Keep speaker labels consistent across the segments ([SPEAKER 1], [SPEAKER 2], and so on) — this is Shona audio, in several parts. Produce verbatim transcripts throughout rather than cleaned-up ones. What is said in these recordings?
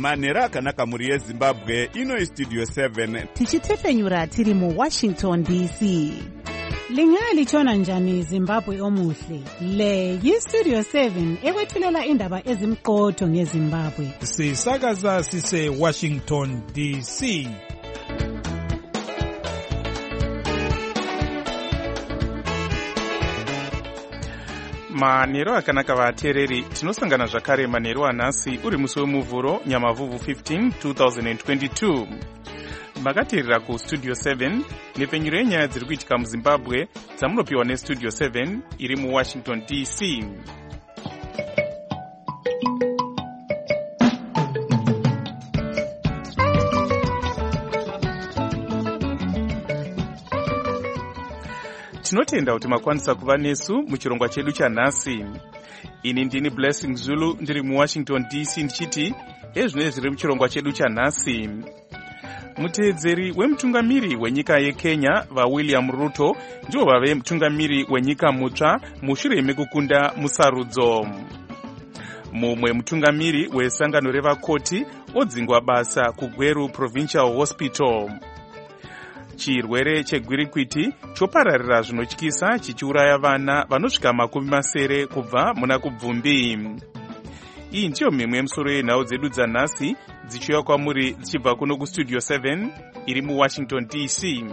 [SPEAKER 1] manhero akanaka mhuri yezimbabwe. Ino istudio seven
[SPEAKER 2] tichitefenyura tiri muwashington D C. Lingalitshona njani Zimbabwe omuhle? Le yistudio seven ekwethulela indaba ezimqotho ngeZimbabwe.
[SPEAKER 3] Sisakaza sise Washington D C.
[SPEAKER 4] Manhero akanaka vateereri, tinosangana zvakare manhero anhasi uri musi wemuvhuro Nyamavhuvhu fifteen twenty twenty-two. Makateerera kustudio seven nepfenyuro yenyaya dziri kuitika muZimbabwe dzamunopiwa nestudio seven iri muWashington D C. Tinotenda kuti makwanisa kuva nesu muchirongwa chedu chanhasi. Ini ndini Blessing Zulu ndiri muWashington D C ndichiti ezvino zviri muchirongwa chedu chanhasi. Muteedzeri wemutungamiri wenyika yeKenya vaWilliam Ruto ndivo vave mutungamiri wenyika mutsva mushure mekukunda musarudzo. Mumwe mutungamiri wesangano revakoti odzingwa basa kuGweru Provincial Hospital. Chirwere chegwirikwiti chopararira zvinotyisa chichiuraya vana vanosvika makumi masere kubva muna kubvumbi. Iyi ndiyo mimwe yemusoro yenhau dzedu dzanhasi dzichiuya kwamuri dzichibva kuno kustudio seven iri muWashington D C.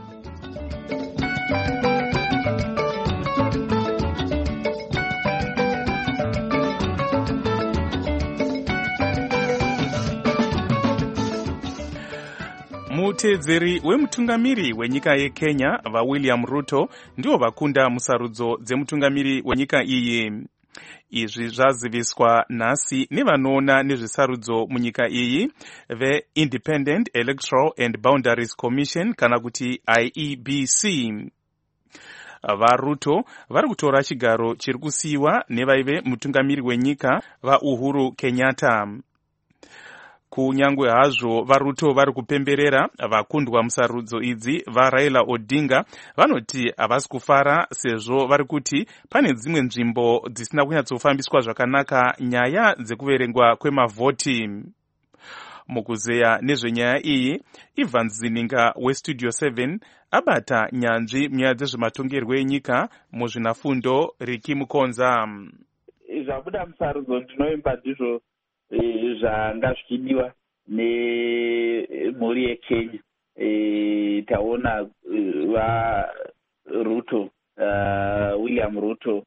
[SPEAKER 4] Muteedzeri wemutungamiri wenyika yeKenya vaWilliam Ruto ndivo vakunda musarudzo dzemutungamiri wenyika iyi. Izvi zvaziviswa nhasi nevanoona nezvesarudzo munyika iyi veIndependent Electoral and Boundaries Commission kana kuti I E B C. VaRuto vari kutora chigaro chiri kusiyiwa nevaive mutungamiri wenyika vaUhuru Kenyatta. Kunyangwe hazvo vaRuto vari kupemberera vakundwa musarudzo idzi vaRaila Odinga vanoti havasi kufara sezvo vari kuti pane dzimwe nzvimbo dzisina kunyatsofambiswa zvakanaka nyaya dzekuverengwa kwemavhoti. Mukuzeya nezvenyaya iyi, Ivan Zininga westudio seven abata nyanzvi munyaya dzezvematongerwo enyika muzvinafundo Riki Mukonza.
[SPEAKER 5] Zvabuda musarudzo ndinoimba ndizvo zvanga zvichidiwa nemhuri yeKenya. E, taona vaRuto uh, William Ruto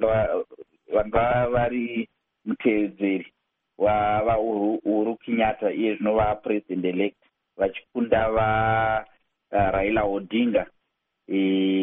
[SPEAKER 5] vanga vari muteedzeri wavaUhuru Kenyatta iye zvinova president elect vachikunda va uh, Raila Odinga e,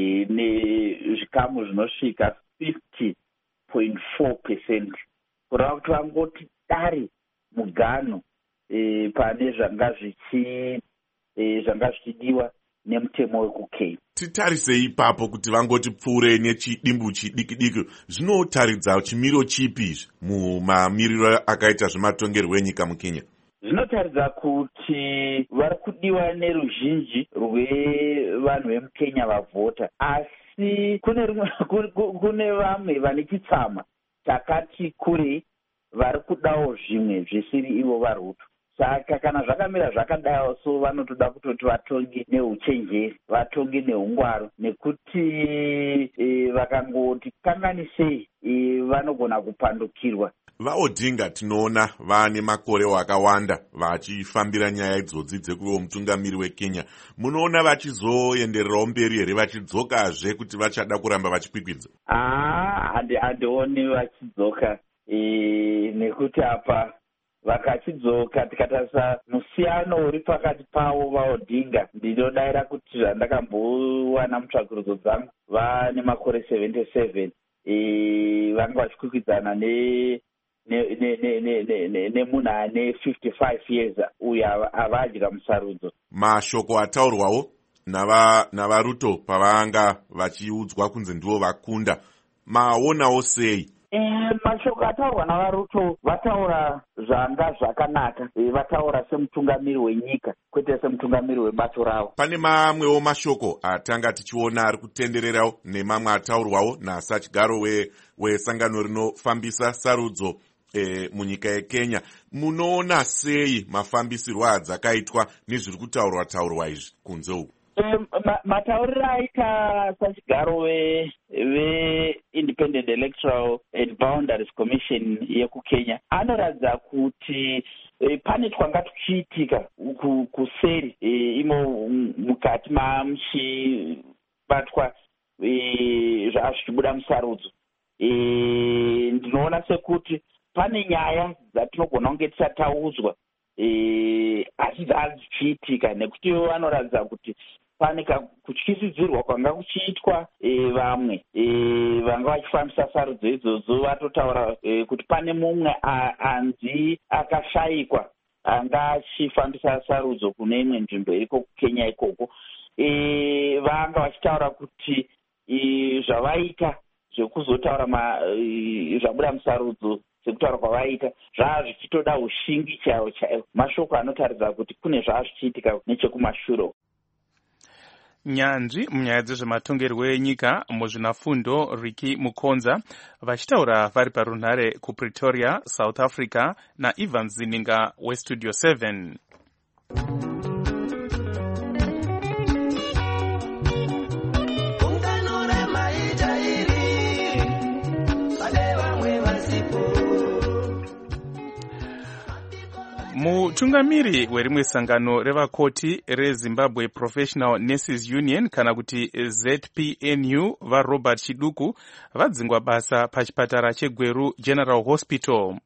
[SPEAKER 5] nezvikamu zvinosvika fifty point four percent kureva kuti vangoti dari mugano e, pane zvanga zvichi e, zvanga zvichidiwa nemutemo wekukenya.
[SPEAKER 6] Titarisei ipapo kuti vangoti pfuure nechidimbu chidiki-diki, zvinotaridza chimiro chipi mumamiriro akaita zvematongerwo enyika muKenya?
[SPEAKER 5] Zvinotaridza kuti vari kudiwa neruzhinji rwevanhu vemuKenya vavhota, asi kune rimwe kune vamwe vane chitsama chakati kurei vari kudawo zvimwe zvisiri ivo vaRuto. Saka kana zvakamira zvakadawo so vanotoda kutoti vatonge neuchenjeri, vatonge neungwaro, nekuti e, vakangoti kanganisei e, vanogona kupandukirwa.
[SPEAKER 6] VaOdinga tinoona vane makorewo akawanda vachifambira nyaya idzodzi dzekuva mutungamiri weKenya. Munoona vachizoendererawo mberi here, vachidzokazve kuti vachada kuramba vachikwikwidza?
[SPEAKER 5] Ah, handioni vachidzoka. E, nekuti apa vakachidzoka tikatarisa musiyano uri pakati pavo vaOdinga, ndinodaira kuti zvandakambowana mutsvakurudzo dzangu vane makore seventy-seven e, vanga vachikwikwidzana ne nemunhu ane fifty-five years uyo avadya musarudzo.
[SPEAKER 6] Mashoko ataurwawo navaRuto pavanga vachiudzwa kunze ndivo vakunda, maonawo sei?
[SPEAKER 5] E, mashoko ataurwa navaRuto vataura zvanga zvakanaka, e, vataura semutungamiri wenyika kwete semutungamiri webato ravo.
[SPEAKER 6] Pane mamwewo mashoko atanga tichiona ari kutendererawo nemamwe ataurwawo nasachigaro wesangano rinofambisa sarudzo e, munyika yekenya. Munoona sei mafambisirwo adzakaitwa nezviri kutaurwa taurwa izvi kunze uku?
[SPEAKER 5] Um, ma, matauriro aita sachigaro veindependent electoral and boundaries commission yekukenya anoratidza kuti e, pane twanga tuchiitika kuseri e, imo mukati mamuchibatwa e, zvichibuda musarudzo. E, ndinoona sekuti pane nyaya dzatinogona kunge tisataudzwa e, asi dzadzichiitika nekuti vanoratidza kuti pane kutyisidzirwa kwanga kuchiitwa e, vamwe e, vanga vachifambisa sarudzo idzodzo vatotaura e, kuti pane mumwe anzi akashayikwa anga achifambisa sarudzo kune imwe nzvimbo iriko kukenya ikoko. E, vanga vachitaura kuti e, zvavaita zvekuzotaura e, zvabuda musarudzo sekutaura kwavaita zvava zvichitoda ushingi chaiwo chaiwo, mashoko anotaridza kuti kune zvava zvichiitika nechekumashure.
[SPEAKER 4] Nyanzvi munyaya dzezvematongerwo enyika muzvinafundo Ricky Mukonza vachitaura vari parunhare kuPretoria, South Africa naIvan Zininga weStudio seven. Mutungamiri werimwe sangano revakoti reZimbabwe Professional Nurses Union kana kuti Z P N U vaRobert Chiduku vadzingwa basa pachipatara cheGweru General Hospital.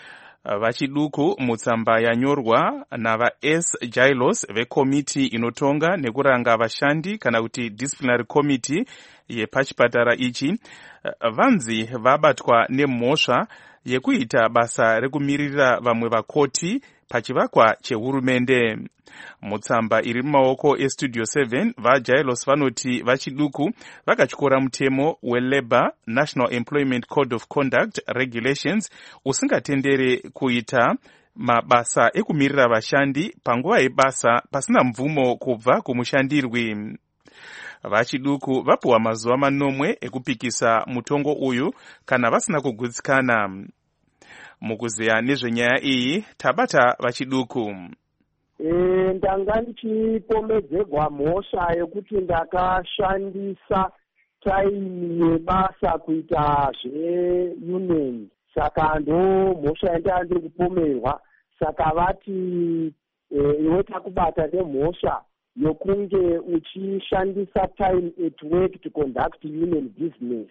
[SPEAKER 4] Vachiduku mutsamba yanyorwa nava S Jailos vekomiti inotonga nekuranga vashandi kana kuti disciplinary committee yepachipatara ichi vanzi vabatwa nemhosva yekuita basa rekumirira vamwe vakoti pachivakwa chehurumende. Mutsamba iri mumaoko eStudio seven vaJailos vanoti vachiduku vakatyora mutemo weLabour National Employment Code of Conduct Regulations usingatendere kuita mabasa ekumirira vashandi panguva yebasa pasina mvumo kubva kumushandirwi. Vachiduku vapuwa mazuva manomwe ekupikisa mutongo uyu kana vasina kugutsikana. Mukuzeya nezvenyaya iyi tabata vachiduku.
[SPEAKER 7] E, ndanga ndichipomedzerwa mhosva yekuti ndakashandisa taimi yebasa kuita zveunion, saka ndo mhosva yandanga ndiri kupomerwa. Saka vati e, iwe takubata nemhosva yokunge uchishandisa time at work to conduct union business.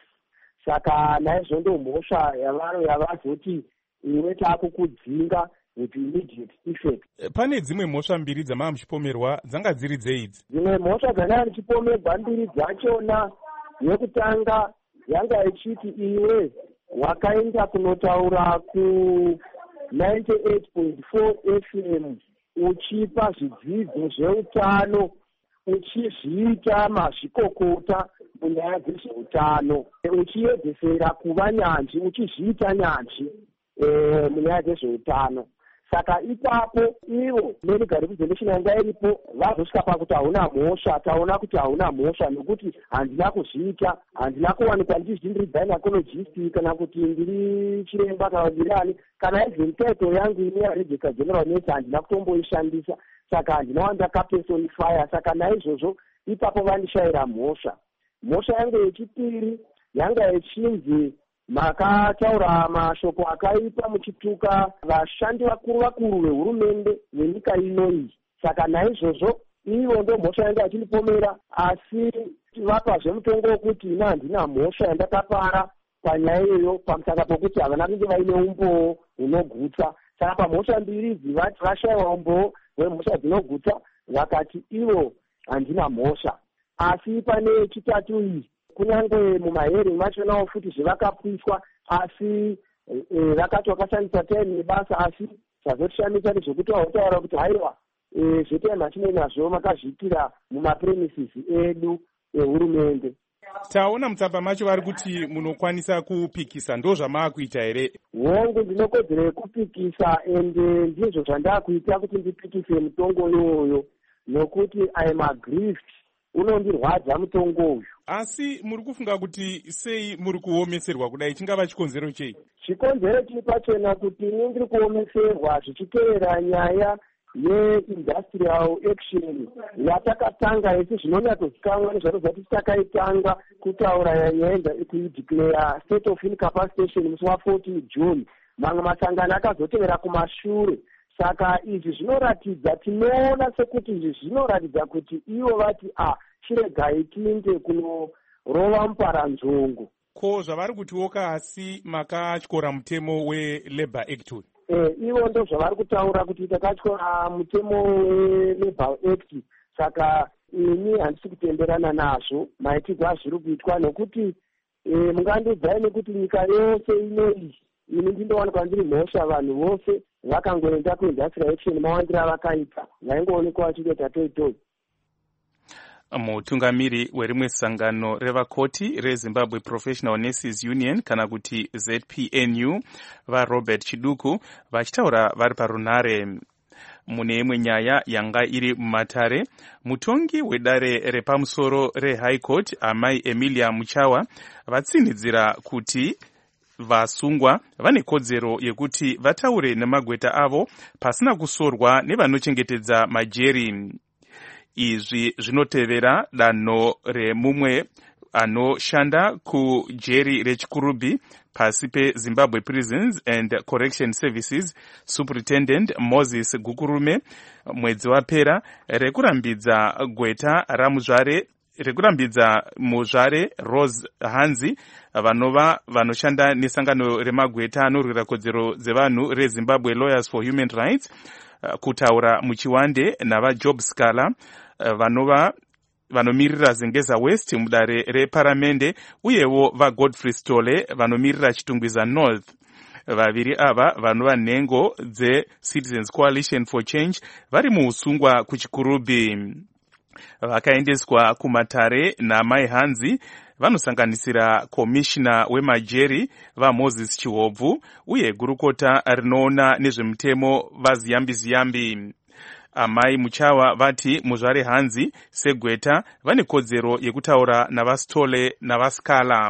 [SPEAKER 7] Saka naizvo ndo mhosva yavaro yavazoti iwe takukudzinga with immediate effect.
[SPEAKER 3] Pane dzimwe mhosva mbiri dzamava muchipomerwa dzanga dziri dzeidzi?
[SPEAKER 7] Dzimwe mhosva dzanga ndichipomerwa mbiri dzachona, yekutanga yanga ichiti iwe wakaenda kunotaura ku ninety-eight point four F M uchipa zvidzidzo zveutano uchizviita mazvikokota munyaya dzezveutano, uchiedzesera kuva nyanzvi, uchizviita nyanzvi e, munyaya dzezveutano. Saka ipapo ivo medical representation yanga iripo vazosvika pakuti hauna mhosva, taona kuti hauna mhosva nekuti handina kuzviita, handina kuwanikwa ndichiti ndiri gynecologist kana kuti ndiri chiremba kana ndiri ani, kana even title yangu ine yaregister general nurse handina kutomboishandisa, saka handina wandakapersonifya. Saka naizvozvo ipapo vandishayira mhosva. Mhosva yangu yechipiri yanga ichinzi makataura mashoko akaipa muchituka vashandi vakuru vakuru vehurumende venyika ino iyi. Saka naizvozvo ivo ndo mhosva yanga achindipomera, asi vapa zvemutongo wekuti ina handina mhosva yandakapara panyaya iyoyo pamusaka pokuti havana kunge vaine umboo hunogutsa. Saka pamhosva mbiri idzi vati vashayiwa umboo hwemhosva dzinogutsa, vakati ivo handina mhosva. Asi pane chitatu iyi kunyange mumahearing machona futi zvevakapiswa, asi e, vakati vakashandisa time yebasa, asi zvazoshamisa nezvekuti vautaura kuti haiwa e, zvetaime hatinei nazvo makazviitira mumapremises edu ehurumende.
[SPEAKER 3] Taona mutsamba macho vari kuti munokwanisa kupikisa, ndo zvamaakuita here?
[SPEAKER 7] Hongu ndinokodzero yekupikisa, ende ndizvo zvandakuita kuti ndipikise mutongo iwoyo, nokuti I am aggrieved, unondirwadza mutongo uyu.
[SPEAKER 3] Asi muri kufunga kuti sei muri kuomeserwa kudai, chingava chikonzero chei?
[SPEAKER 7] chikonzero chiri pachena kuti ini ndiri kuomeserwa zvichiteera nyaya yeindustrial action yatakatanga isi zvinonyatsozikanwa nezvato zvati takaitanga kutaura nyaya kuideclare state of incapacitation musi wa14 June. Mamwe masangano akazotevera kumashure. Saka izvi zvinoratidza, tinoona sekuti izvi zvinoratidza kuti ivo vati a chiregai tiinde kunorova muparanzvongo.
[SPEAKER 3] Ko zvavari kutiwoka asi makatyora mutemo weLabour Act uyu?
[SPEAKER 7] Eh, ivo ndo zvavari kutaura kuti takatyora mutemo weLabour Act. Saka ini handisi kutenderana nazvo maitirwo azviri kuitwa, nokuti eh, mungandiudzai nekuti nyika yose inoizvi ini ndindowanikwa ndiri mhosva, vanhu vose vakangoenda kuindustrial action mawandiro avakaita vaingoonekwa vachitoita toitoi.
[SPEAKER 4] Mutungamiri werimwe sangano revakoti reZimbabwe Professional Nurses Union kana kuti Z P N U vaRobert Chiduku vachitaura vari parunare. Mune imwe nyaya yanga iri mumatare, mutongi wedare repamusoro reHigh Court amai Emilia Muchawa vatsinidzira kuti vasungwa vane kodzero yekuti vataure nemagweta avo pasina kusorwa nevanochengetedza majeri. Izvi zvinotevera danho remumwe anoshanda kujeri reChikurubi pasi peZimbabwe Prisons and Correction Services, Superintendent Moses Gukurume, mwedzi wapera, rekurambidza gweta ramuzvare rekurambidza muzvare Rose Hanzi vanova vanoshanda nesangano remagweta anorwira kodzero dzevanhu reZimbabwe Lawyers for Human Rights kutaura muchiwande navaJob Scala vanova vanomirira Zengeza West mudare reparamende uyewo vaGodfrey Stole vanomirira Chitungwiza North. Vaviri ava vanova nhengo dzeCitizens Coalition for Change vari muusungwa kuChikurubi. Vakaendeswa kumatare namai Hanzi vanosanganisira komishina wemajeri vaMoses Chihobvu uye gurukota rinoona nezvemutemo vaZiyambi Ziyambi. Amai Muchawa vati muzvare Hanzi segweta vane kodzero yekutaura navaStole navaScala.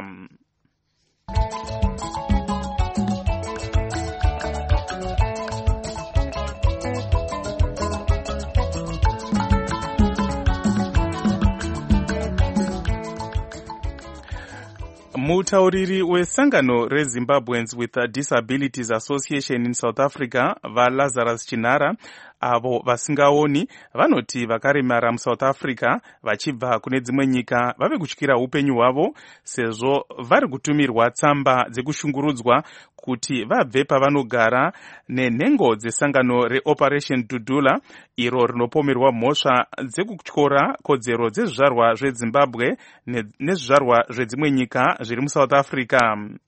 [SPEAKER 4] Mutauriri wesangano reZimbabweans with Disabilities Association in South Africa vaLazarus Chinara avo vasingaoni vanoti vakaremara muSouth Africa vachibva kune dzimwe nyika vave kutyira upenyu hwavo sezvo vari kutumirwa tsamba dzekushungurudzwa kuti vabve pavanogara nenhengo dzesangano reOperation Dudula iro rinopomerwa mhosva dzekutyora kodzero dzezvizvarwa zveZimbabwe nezvizvarwa zvedzimwe nyika zviri muSouth Africa.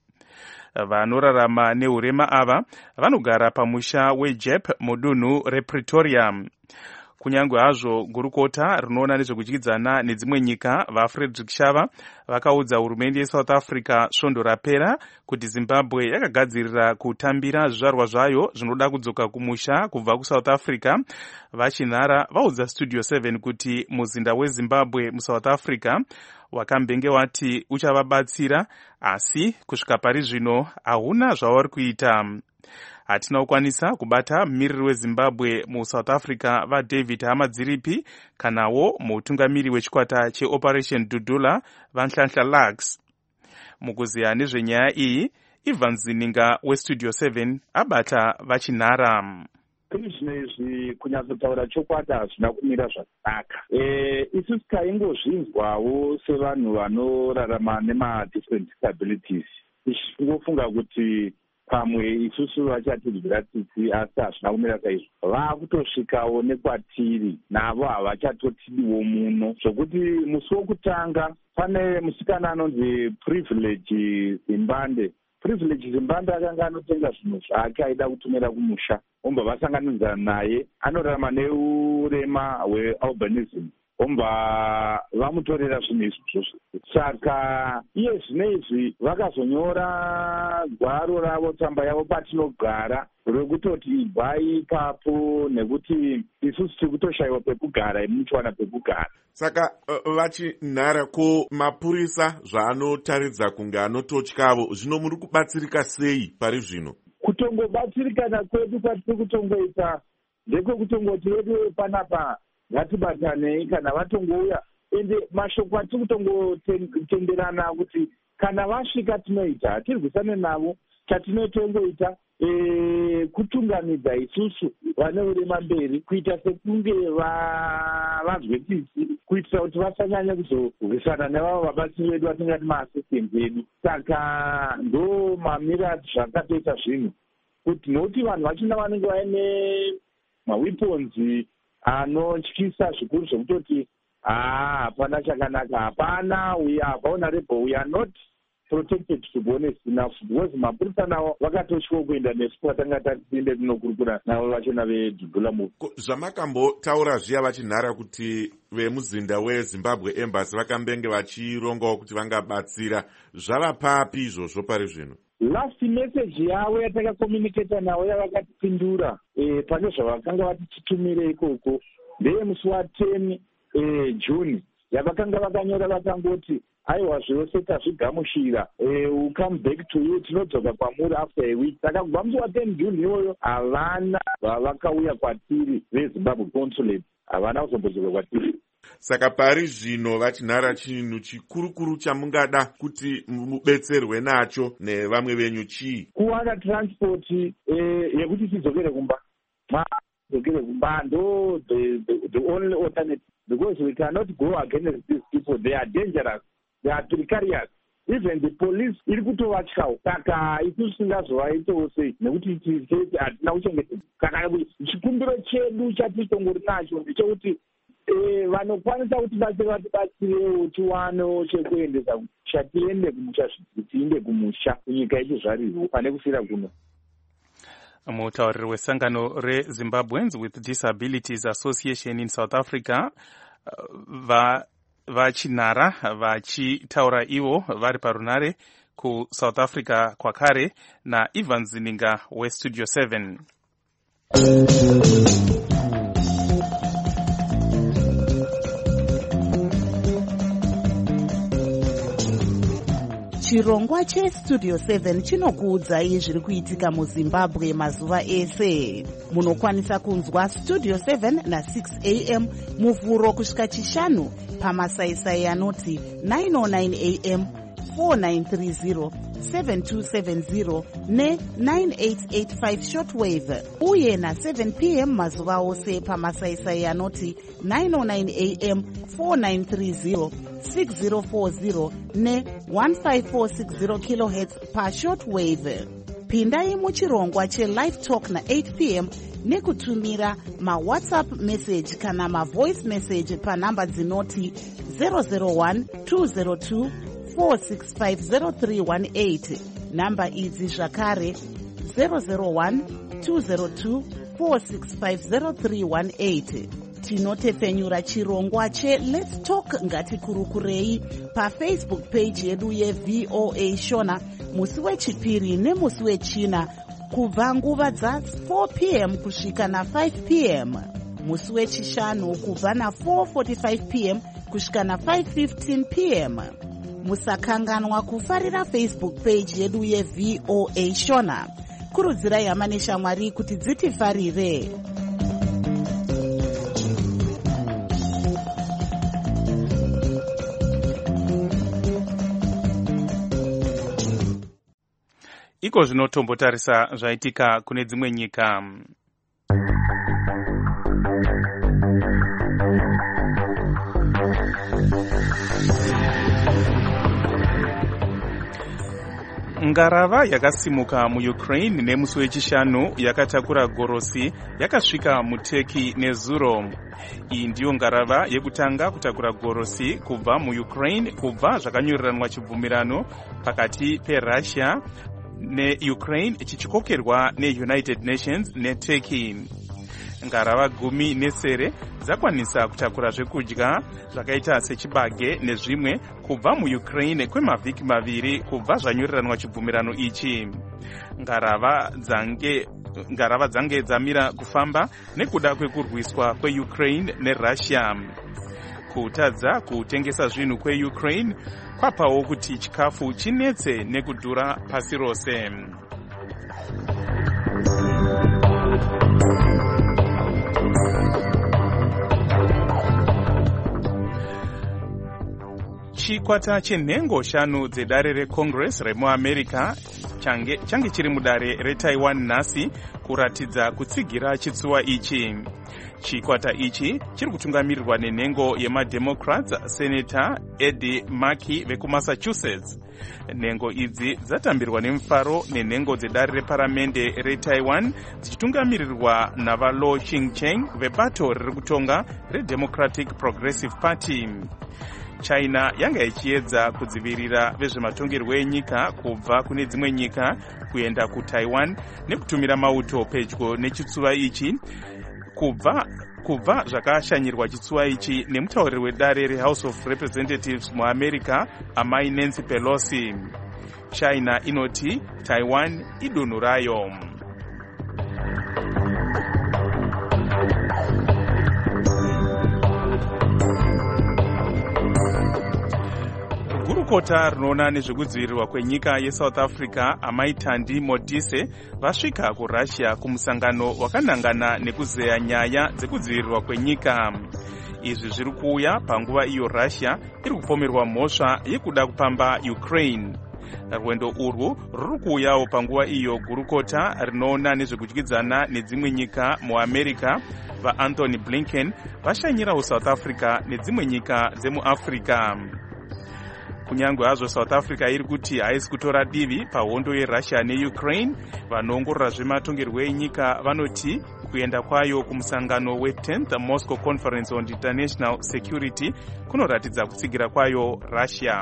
[SPEAKER 4] Vanorarama neurema ava vanogara pamusha weJep mudunhu rePretoria. Kunyange hazvo gurukota rinoona nezvekudyidzana nedzimwe nyika vaFrederick Shava vakaudza hurumende yeSouth Africa svondo rapera kuti Zimbabwe yakagadzirira kutambira zvizvarwa zvayo zvinoda kudzoka kumusha kubva kuSouth Africa. Vachinara vaudza Studio seven kuti muzinda weZimbabwe muSouth Africa wakambenge wati uchavabatsira, asi kusvika pari zvino hauna zvavari kuita. Hatina kukwanisa kubata mumiriri weZimbabwe muSouth Africa vaDavid Hamadziripi kanawo mutungamiri wechikwata cheOperation Dudula vaNhlanhla Lux. Mukuziya nezvenyaya iyi, Ivan Zininga weStudio seven abata vachinara.
[SPEAKER 5] Izvinezvi kunyatsotaura chokwadi hazvina kumira zvakanaka. E, isu taingozvinzwawo sevanhu vanorarama nema-different disabilities. Tichingofunga kuti pamwe isusu vachatiryira tsitsi, asi hazvina kumira saizvo. Vaakutosvikawo nekwatiri navo havachatotidiwo muno, zvokuti musi wokutanga pane musikana anonzi Privilege Zimbande. Privilege Zimbande akanga anotenga zvinhu zvake aida kutumira kumusha, omba vasanganidzana naye, anorarama neurema hwealbinism.
[SPEAKER 8] ombva vamutorera zvinhu izvozvo. Saka iye zvino izvi vakazonyora gwaro ravo, tsamba yavo patinogara, rekutoti ibvai ipapo nekuti isusu tiri kutoshayiwa pekugara, imuchiwana pekugara.
[SPEAKER 6] Saka uh, vachinhara ko mapurisa zvaanotaridza kunge anototyavo, zvino muri kubatsirika sei pari zvino?
[SPEAKER 8] Kutongobatsirikana kwedu kwatiri kutongoita ndekokutongoti wedu panapa ngatibatanei kana vatongouya, ende mashoko atiri kutongotenderana kuti kana vasvika tinoita, hatirwisane navo. Chatinotongoita e, kutungamidza isusu vane urema mberi, kuita sekunge vazwe tsitsi, kuitira kuti vasanyanya kuzorwisana nevavo vabatsiri vedu vatingati maasistenti edu. Saka ndo mamira zvakatoita zvinhu, kuti nokuti vanhu vachina vanenge vaine maweapons anotyisa zvikuru zvekutoti hapana chakanaka, hapana, we are vulnerable, we are not protected to be honest enough, because mapurisa navo vakatosvika kuenda nesu kwatanga tatiende tinokurukura navo vachona vedhudhula muvi.
[SPEAKER 6] Zvamakambotaura zviya vachinhara kuti vemuzinda weZimbabwe Embassy vakambenge vachirongawo kuti vangabatsira, zvava papi izvozvo pari zvino?
[SPEAKER 8] Last message yavo yatakakomunicata navo yavakatipindura e, pane zvavakanga vatichitumire ikoko ndeye musi wa10 e, June, yavakanga vakanyora vakangoti aiwa zvose tazvigamushira, we come back to you, tinodzoka kwamuri after a week. Saka kubva musi wa10 June iyoyo havana vavakauya kwatiri veZimbabwe consulate, havana kuzombozoka kwatiri.
[SPEAKER 6] Saka pari zvino vachinhara chinhu chikurukuru chamungada kuti mubetserwe nacho nevamwe venyu chii?
[SPEAKER 8] Kuwana transport e, yekuti tidzokere kumba. Tidzokere kumba ndo the, the, the only alternative, because we cannot go against these people. They are dangerous, they are precarious. Even the police iri kutovatyawo. Saka isusu tingazovaitawo sei nekuti tizeti hatina kuchengetedza. Saka chikumbiro chedu chatitongori nacho ndechekuti E, vanokwanisa kuti batsira vatibatsirewo tiwanewo chekuendesa chatiende kumusha, tiende kumusha kunyika ichizvarirwa pane kufira kuno.
[SPEAKER 4] Mutauriri wesangano reZimbabweans with Disabilities Association in South Africa va vachinhara vachitaura ivo vari parunare kuSouth Africa kwakare naIvan Zininga weStudio seven.
[SPEAKER 9] Chirongwa cheStudio seven chinokuudzai zviri kuitika muZimbabwe mazuva ese. Munokwanisa kunzwa Studio seven na six a m muvhuro kusvika chishanu pamasaisai anoti nine oh nine a m, four nine three zero, seven two seven zero ne nine eight eight five shortwave, uye na seven p m mazuva ose pamasaisai anoti nine oh nine a m, four nine three zero, six zero four zero ne one five four six zero kilohertz pa shortwave. Pindai muchirongwa cheLive Talk na eight p m nekutumira mawhatsapp message kana mavoice message panhamba dzinoti zero zero one two zero two four six five zero three one eight. Namba idzi zvakare zero zero one two zero two four six five zero three one eight. Tinotepfenyura chirongwa che Let's Talk ngatikurukurei paFacebook page yedu yeV O A Shona musi wechipiri nemusi wechina kubva nguva dza four p m kusvika na five p m, musi wechishanu kubva na four forty-five p m kusvika na five fifteen p m. Musakanganwa kufarira Facebook page yedu yeV O A Shona. Kurudzirai hama neshamwari kuti dzitifarire.
[SPEAKER 4] Iko zvinotombotarisa zvaitika kune dzimwe nyika. Ngarava yakasimuka muUkraine nemusi wechishanu yakatakura gorosi yakasvika muTurkey nezuro. Iyi ndiyo ngarava yekutanga kutakura gorosi kubva muUkraine kubva zvakanyoreranwa chibvumirano pakati peRussia neUkraine chichikokerwa neUnited Nations neTurkey. ngarava gumi nesere dzakwanisa kutakura zvekudya zvakaita sechibage nezvimwe kubva muukraine kwemavhiki maviri kubva zvanyoriranwa chibvumirano ichi. Ngarava dzange ngarava dzange dzamira kufamba nekuda kwekurwiswa kweukraine nerussia. Kutadza kutengesa zvinhu kweukraine kwapawo kuti chikafu chinetse nekudhura pasi rose. Chikwata chenhengo shanu dzedare recongress remuamerica change, change chiri mudare retaiwan nhasi kuratidza kutsigira chitsuwa ichi. Chikwata ichi chiri kutungamirirwa nenhengo yemademocrats senator Eddie Markey vekumassachusetts. Nhengo idzi dzatambirwa nemufaro nenhengo dzedare reparamende retaiwan dzichitungamirirwa navalo Ching-cheng vebato riri kutonga redemocratic progressive party. China yanga ichiedza kudzivirira vezvematongerwo enyika kubva kune dzimwe nyika kuenda kutaiwan nekutumira mauto pedyo nechitsuva ichi kubva kubva zvakashanyirwa chitsuva ichi nemutauriri wedare rehouse of representatives muamerica amai Nancy Pelosi. China inoti Taiwan idunhu rayo. Gurukota rinoona nezvekudzivirirwa kwenyika yeSouth Africa amai Thandi Modise vasvika kuRussia kumusangano wakanangana nekuzeya nyaya dzekudzivirirwa kwenyika. Izvi zviri kuuya panguva iyo Russia iri kupomerwa mhosva yekuda kupamba Ukraine. Rwendo urwu ruri kuuyawo panguva iyo gurukota rinoona nezvekudyidzana nedzimwe nyika muAmerica vaAnthony Blinken vashanyirawo South Africa nedzimwe nyika dzemuAfrica. Kunyangwe hazvo South Africa iri kuti haisi kutora divi pahondo yeRussia neUkraine, vanoongorora zvematongerwo enyika vanoti kuenda kwayo kumusangano we-tenth Moscow Conference on International Security kunoratidza kutsigira kwayo Russia.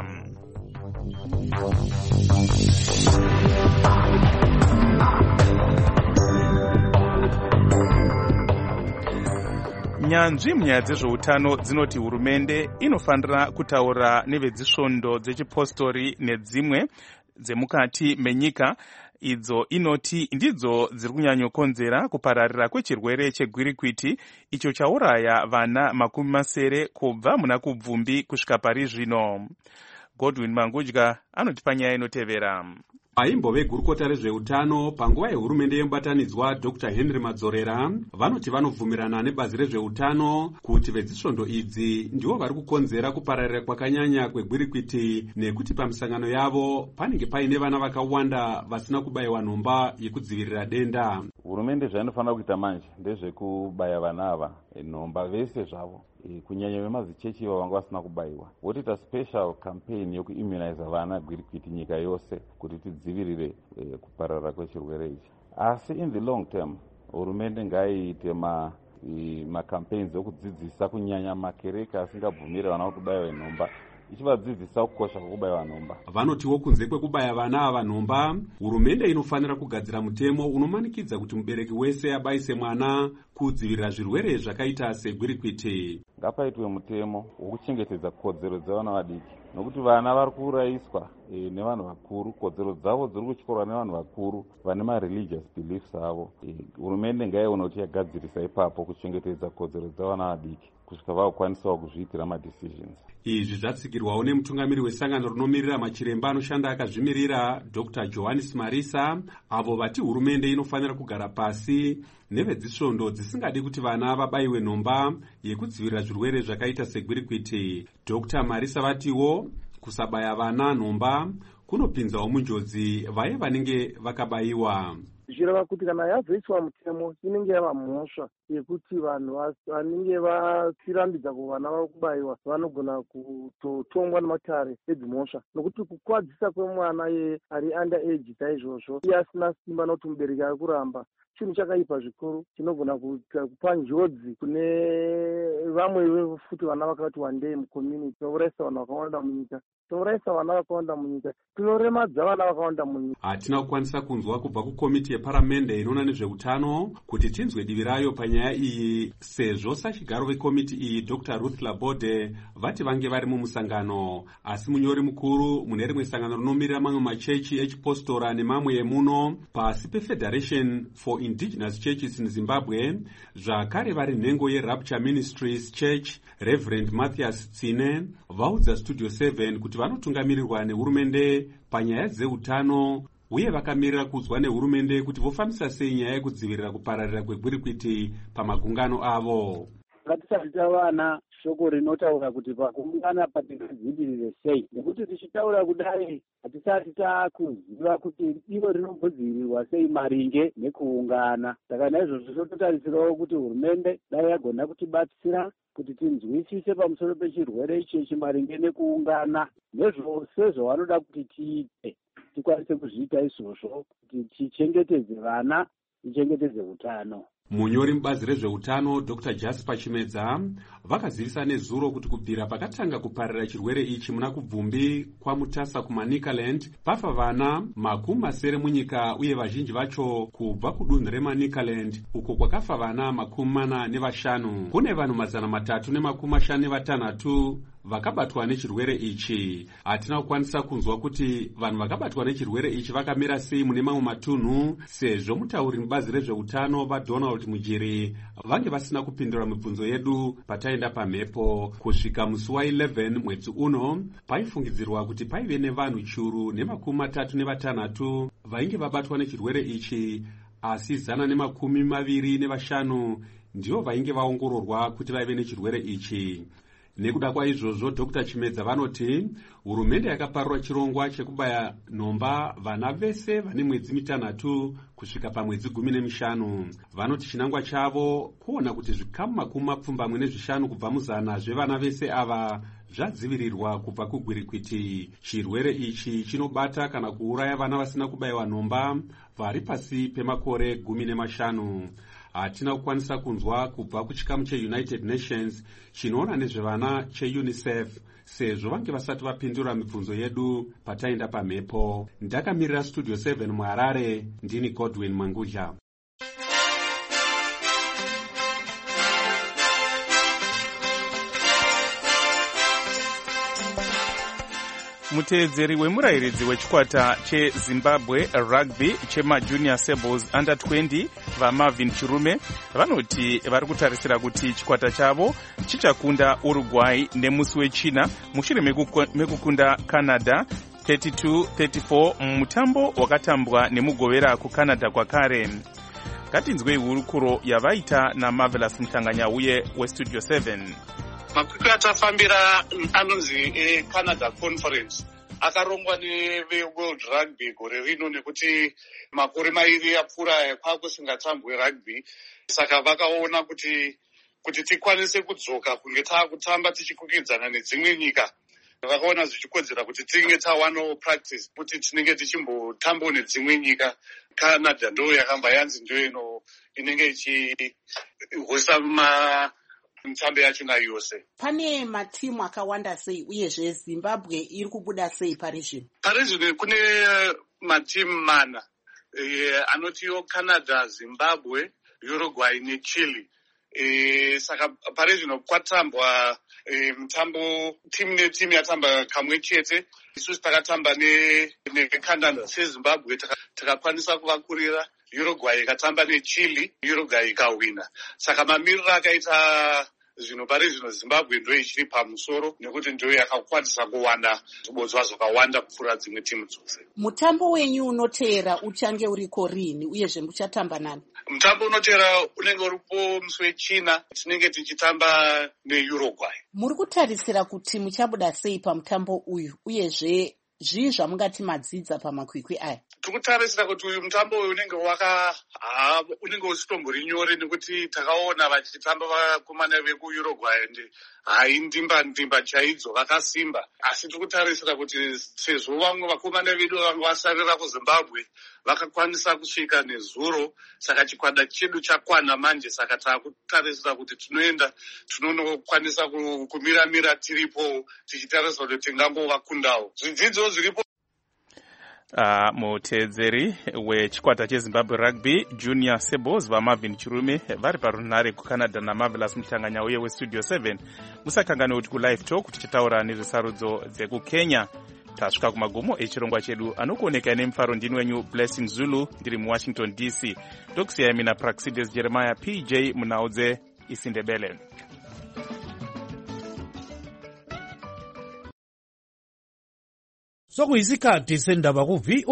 [SPEAKER 4] Nyanzvi munyaya dzezveutano dzinoti hurumende inofanira kutaura nevedzisvondo dzechipostori nedzimwe dzemukati menyika idzo inoti ndidzo dziri kunyanyokonzera kupararira kwechirwere chegwirikwiti icho chauraya vana makumi masere kubva muna kubvumbi kusvika pari zvino. Godwin Mangudya anotipa nyaya inotevera.
[SPEAKER 10] Aimbove gurukota rezveutano panguva yehurumende yemubatanidzwa Doctor Henry Madzorera vanoti vanobvumirana nebazi rezveutano kuti vedzisvondo idzi ndivo vari kukonzera kupararira kwakanyanya kwegwirikwiti nekuti pamusangano yavo panenge paine vana vakawanda vasina kubayiwa nhomba yekudzivirira denda.
[SPEAKER 11] Hurumende zvainofanira kuita manje ndezvekubaya vana ava nhomba vese zvavo kunyanya vemazichechi ivo vanga vasina kubayiwa. Votoita special campaign yokuimmunize vana gwirikwiti nyika yose kuti tidzivirire eh, kuparara kwechirwere ichi. Asi in the long term hurumende ngaiite ma macampaigns okudzidzisa kunyanya makereke asingabvumiri vana kubayiwa nhomba ichivadzidzisa kukosha kwekubayiwa nhomba.
[SPEAKER 10] Vanotiwo kunze kwekubaya vana ava nhomba, hurumende inofanira kugadzira mutemo unomanikidza kuti mubereki wese abayise mwana kudzivirira zvirwere zvakaita segwirikwiti.
[SPEAKER 11] Ngapaitwe mutemo wokuchengetedza kodzero dzevana vadiki nokuti vana vari kuurayiswa e, nevanhu vakuru. Kodzero dzavo dziri kutyorwa nevanhu vakuru vane ma-religious beliefs avo. Hurumende ngaiona kuti yagadzirisa ipapo kuchengetedza kodzero dzevana vadiki kusvika vakukwanisawo kuzviitira ma-decisions.
[SPEAKER 10] Izvi zvatsigirwawo nemutungamiri wesangano rinomirira machiremba anoshanda akazvimirira Doctor Johannes Marisa, avo vati hurumende inofanira kugara pasi nevedzisvondo dzisingadi kuti vana vabayiwe nhomba yekudzivirira zvirwere zvakaita segwirikwiti. Doctor Marisa vatiwo kusabaya vana nhomba kunopinzawo munjodzi vaye vanenge vakabayiwa.
[SPEAKER 7] zvireva kuti kana yazoiswa mutemo inenge yava mhosva yekuti vanhu vanenge vachirambidza kuvana vava kubayiwa vanogona kutotongwa nematare edzimhosva nokuti kukwadzisa kwemwana ye ari under age saizvozvo iye asina simba nokuti mubereki ari kuramba chinhu chakaipa zvikuru chinogona kupa njodzi kune vamwe futi vana vakati wandei mucommunity. Tinourayisa vanhu vakawanda munyika tinourayisa vana vakawanda munyika tinoremadza vana vakawanda munyika.
[SPEAKER 10] Hatina kukwanisa kunzwa kubva kukomiti yeparamende inoona nezveutano kuti tinzwe divi rayo panyaya iyi, sezvo sachigaro vekomiti iyi Dr Ruth Labode vati vange vari mumusangano. Asi munyori mukuru mune rimwe sangano rinomirira mamwe machechi echipostora nemamwe emuno pasi peFederation for Indigenous Churches in Zimbabwe, zvakare vari nhengo yeRapture Ministries Church, Reverend Matthias Tsine, vaudza Studio seven kuti vanotungamirirwa nehurumende panyaya dzeutano uye vakamirira kudzwa nehurumende kuti vofambisa sei nyaya yekudzivirira kupararira kwegwirikwiti pamagungano avo.
[SPEAKER 12] Ngatisati tavana shoko rinotaura kuti pakungana patingadzivirire sei, nekuti tichitaura kudai hatisati takuziva kuti ivo rinombodzivirirwa sei maringe nekuungana. Saka naizvozvo tototarisirawo kuti hurumende dai yagona kutibatsira kuti tinzwisise pamusoro pechirwere ichechi maringe nekuungana nezvose zvavanoda kuti tiite, tikwanise kuzviita izvozvo kuti tichengetedze vana, tichengetedze utano.
[SPEAKER 10] Munyori mubazi rezveutano Dr Jasper Chimedza vakazivisa nezuro kuti kubvira pakatanga kuparira chirwere ichi muna kubvumbi kwaMutasa kumaNicaland pafa vana makumi masere munyika uye vazhinji vacho kubva kudunhu reManicaland uko kwakafa vana makumi mana nevashanu. Kune vanhu mazana matatu nemakumi mashanu nevatanhatu vakabatwa nechirwere ichi. Hatina kukwanisa kunzwa kuti vanhu vakabatwa nechirwere ichi vakamira sei mune mamwe matunhu, sezvo mutauri mubazi rezveutano vaDonald Mujiri vange vasina kupindura mibvunzo yedu pataenda pamhepo. Kusvika musi wa11 mwedzi uno paifungidzirwa kuti paive nevanhu chiuru nemakumi matatu nevatanhatu vainge vabatwa nechirwere ichi, asi zana nemakumi maviri nevashanu ndivo vainge vaongororwa kuti vaive nechirwere ichi. Nekuda kwaizvozvo Dr Chimedza vanoti hurumende yakaparura chirongwa chekubaya nhomba vana vese vane mwedzi mitanhatu kusvika pamwedzi gumi nemishanu. Vanoti chinangwa chavo kuona kuti zvikamu makumi mapfumbamwe nezvishanu kubva muzana zvevana vese ava zvadzivirirwa kubva kugwirikwiti. Chirwere ichi chinobata kana kuuraya vana vasina kubayiwa nhomba vari pasi pemakore gumi nemashanu. Hatina kukwanisa kunzwa kubva kuchikamu cheUnited Nations chinoona nezvevana cheUNICEF, sezvo vange vasati vapindura mibvunzo yedu pataenda pamhepo. Ndakamirira Studio seven muHarare, ndini Godwin Manguja.
[SPEAKER 4] Muteedzeri wemurairidzi wechikwata cheZimbabwe rugby chemajunior Sables under twenty vaMarvin Chirume vanoti vari kutarisira kuti chikwata chavo chichakunda Uruguay nemusi wechina mushure mekukunda Canada thirty-two thirty-four mumutambo wakatambwa nemugovera kuCanada kwakare. Ngatinzwei hurukuro yavaita naMarvelous Mhlanganyauye weStudio seven.
[SPEAKER 13] Makwikwi atafambira anonzi eCanada Conference akarongwa neveWorld Rugby gore rino nekuti makore mairi apfuura kwakusingatambwe rugby, saka vakaona kuti kuti tikwanise kudzoka kunge taakutamba tichikukidzana nedzimwe nyika. Vakaona zvichikodzera kuti tinge tawano practice kuti tinenge tichimbotambawo nedzimwe nyika. Canada ndo yakamba yanzi ndo ino inenge ichihosa ma mitambo yacho nayo yose.
[SPEAKER 9] Pane matimu akawanda sei uyezve Zimbabwe iri kubuda sei pari zvino?
[SPEAKER 13] Pari zvino kune matimu mana e, anotiwo Canada, Zimbabwe, Uruguay neChile. E, saka pari zvino kwatambwa e, mitambo timu netimu yatamba kamwe chete. Isusu takatamba neCanada seZimbabwe takakwanisa kuvakurira. Uruguay ikatamba neChile, Uruguay ikawina. Saka mamiriro akaita zvino pari zvino Zimbabwe ndo ichiri pamusoro nekuti ndo yakakwanisa kuwanda zvibodzwa zvakawanda kupfuura dzimwe timu dzose.
[SPEAKER 9] Mutambo wenyu unoteera uchange uriko rini uyezve muchatamba nani?
[SPEAKER 13] Mutambo unoteera unenge uripo musi wechina, tinenge tichitamba neUruguay.
[SPEAKER 9] Muri kutarisira kuti muchabuda sei pamutambo uyu uyezve zvii zvamungati madzidza pamakwikwi aya?
[SPEAKER 13] Tikutarisira kuti uyu mutambo uyu unenge waka unenge usitombori nyore nekuti takaona vachitamba vakomana vekuUruguay ndi hai ndimba ndimba chaidzo vakasimba, asi tikutarisira kuti sezvo vamwe vakomana vedu vanga vasarira kuZimbabwe vakakwanisa kusvika nezuro, saka chikwata chedu chakwana manje, saka takutarisira kuti tinoenda tinonokwanisa kumiramira tiripo tichitarisira kuti tingangovakundawo. Zvidzidzo zviripo.
[SPEAKER 4] Uh, muteedzeri wechikwata chezimbabwe rugby junior sebos vamarvin chirume vari parunhare kucanada namarvelous mutanganya uye westudio seven. Musakangane kuti kulive talk tichitaura nezvesarudzo dzekukenya. Tasvika kumagumo echirongwa chedu anokuoneka nemufaro ndini wenyu Blessing Zulu ndiri muwashington D C. Ndokusiyai mina Praxides Jeremiah P J munaudze isindebele.
[SPEAKER 14] Sokuyisikhathi sendaba ku V O